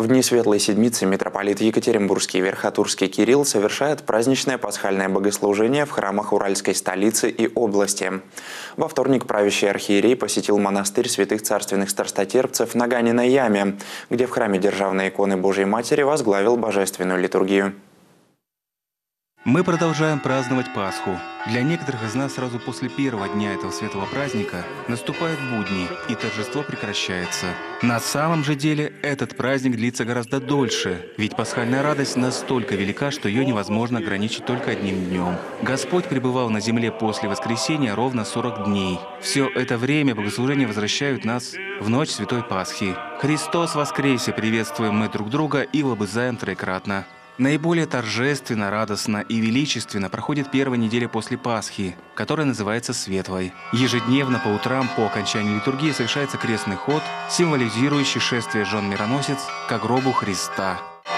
В дни Светлой Седмицы митрополит Екатеринбургский и Верхотурский Кирилл совершает праздничное пасхальное богослужение в храмах Уральской столицы и области. Во вторник правящий архиерей посетил монастырь святых царственных старстотерпцев на Ганиной яме, где в храме Державной иконы Божьей Матери возглавил божественную литургию. Мы продолжаем праздновать Пасху. Для некоторых из нас сразу после первого дня этого светлого праздника наступают будни, и торжество прекращается. На самом же деле этот праздник длится гораздо дольше, ведь пасхальная радость настолько велика, что ее невозможно ограничить только одним днем. Господь пребывал на земле после воскресения ровно 40 дней. Все это время богослужения возвращают нас в ночь Святой Пасхи. Христос воскресе! Приветствуем мы друг друга и лобызаем троекратно. Наиболее торжественно, радостно и величественно проходит первая неделя после Пасхи, которая называется Светлой. Ежедневно по утрам по окончании литургии совершается крестный ход, символизирующий шествие жен-мироносец ко гробу Христа.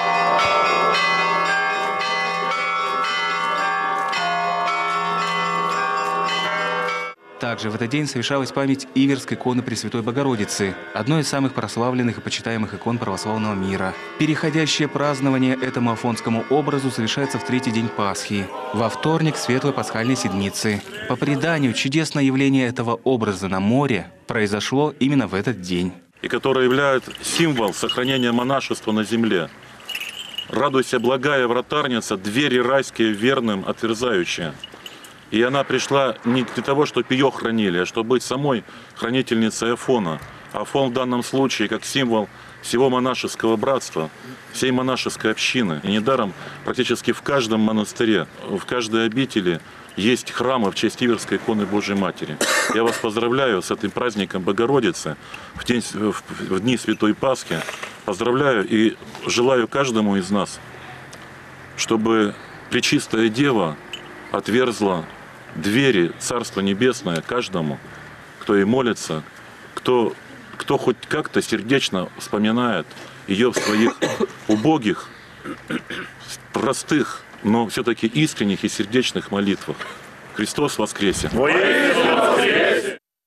Также в этот день совершалась память Иверской иконы Пресвятой Богородицы, одной из самых прославленных и почитаемых икон православного мира. Переходящее празднование этому афонскому образу совершается в третий день Пасхи, во вторник Светлой Пасхальной Седмицы. По преданию, чудесное явление этого образа на море произошло именно в этот день. И которое является символ сохранения монашества на земле. «Радуйся, благая вратарница, двери райские верным отверзающие». И она пришла не для того, чтобы ее хранили, а чтобы быть самой хранительницей Афона. Афон в данном случае как символ всего монашеского братства, всей монашеской общины. И недаром практически в каждом монастыре, в каждой обители есть храмы в честь Иверской иконы Божьей Матери. Я вас поздравляю с этим праздником Богородицы в дни Святой Пасхи. Поздравляю и желаю каждому из нас, чтобы Пречистая Дева отверзла двери Царства Небесное каждому, кто ей молится, кто хоть как-то сердечно вспоминает ее в своих убогих, простых, но все-таки искренних и сердечных молитвах. Христос воскресе!